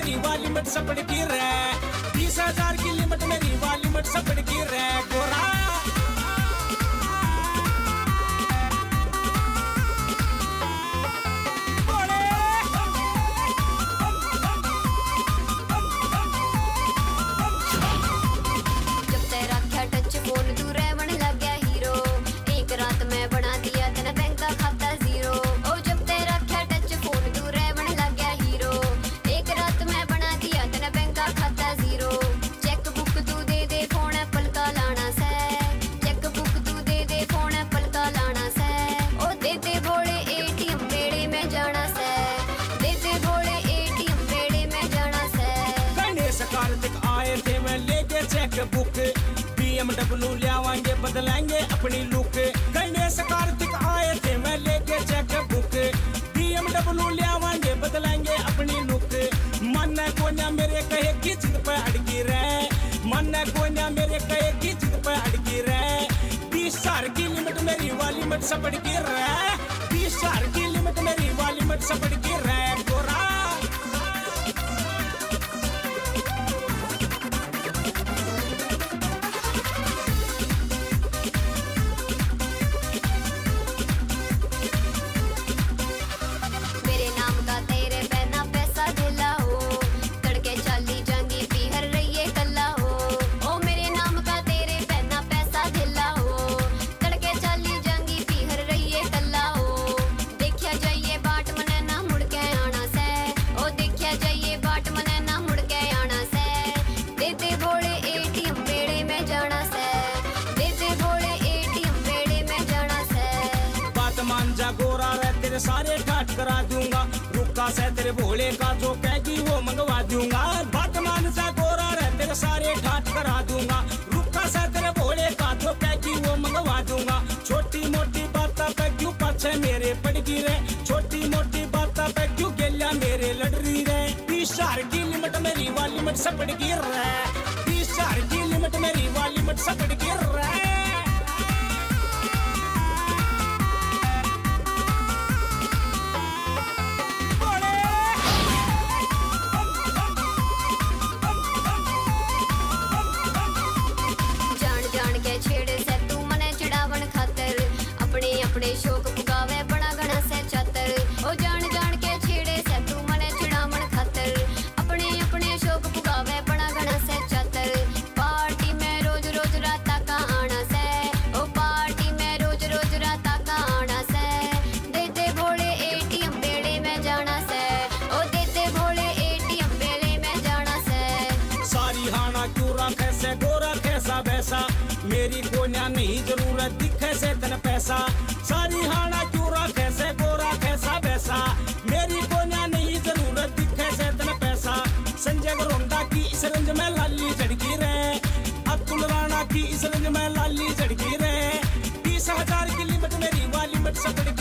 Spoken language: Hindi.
मेरी वाली लिमिट सपड़ की रे, 20,000 की लिमिट मेरी वाली लिमिट सपड़ की रे गोरा। आए थे मैं लेके चेक बुक, BMW लियावांगे बदलेंगे अपनी लुक। गणेश कार्तिक आए थे मैं लेके चेक बुक, BMW लियावांगे बदलेंगे अपनी लुक। मन कोन्या मेरे कहे की जिद पे अड़की रहे, मन कोन्या मेरे कहे की जिद पे अड़की रहे। 20,000 की लिमिट मेरी वाली लिमिट सपड़ की रहे, 20,000 की लिमिट मेरी वाली लिमिट सपड़ की रहे गोरा। गोरा रे तेरे सारे ठाट करा दूंगा, रुक्का से तेरे भोले का जो कहेगी वो मंगवा दूंगा। बात मान जा गोरा रे तेरे सारे ठाट करा दूंगा, रुक्का से तेरे भोले का जो कहेगी वो मंगवा दूंगा। छोटी मोटी बातों पे क्यों पीछे मेरे पड़ गई रे, छोटी मोटी बातों पे क्यों गेलिया मेरे लड़ रही रे। 20,000 की लिमिट मेरी वाली लिमिट सपड़ गई रे, 20,000 की लिमिट मेरी वाली लिमिट सपड़ गई रे। अपने शौक पुगावे बड़ा घना से चातर, ओ जान जान के छेड़े से तू मने चिड़ावन खातर। अपने अपने शौक पुगावे बड़ा घना से चातर, पार्टी में रोज रोज राता का आना से, ओ पार्टी में रोज रोज राता का आना से। दे दे भोले ATM बेड़े में जाना से, ओ दे दे भोले ATM बेड़े में जाना से। सारी हाना क्यों रखे से गोरा कैसा वैसा, मेरी कोन्या नहीं जरूरत दिखे से तन पैसा। सारी हाना क्यों रखे से गोरा कैसा वैसा, मेरी कोन्या नहीं जरूरत दिखे से तन पैसा। संजय गोरोंडा की इस रंज में लाली झड़की रे, अतुल राणा की इस रंज में लाली झड़की रे। 20,000 की लिमिट मेरी वाली लिमिट सपड़